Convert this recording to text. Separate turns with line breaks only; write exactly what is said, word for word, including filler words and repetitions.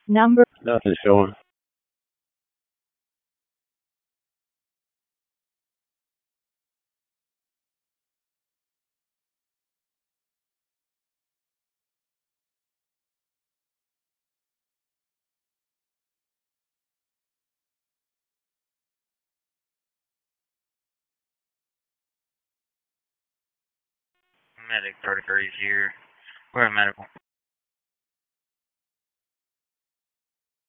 Number
Nothing showing.
Medic thirty-three is here. We're at medical.